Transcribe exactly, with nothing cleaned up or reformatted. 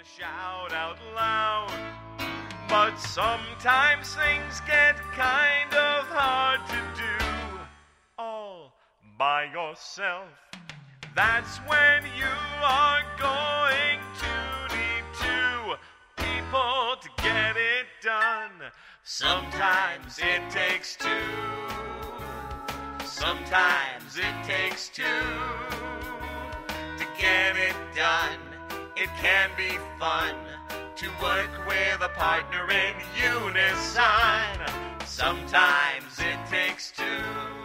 shout out loud. But sometimes things get kind of hard to do all by yourself. That's when you are going to need two people to get it done. Sometimes it takes two. Sometimes it takes two to get it done. It can be fun to work with a partner in unison. Sometimes it takes two.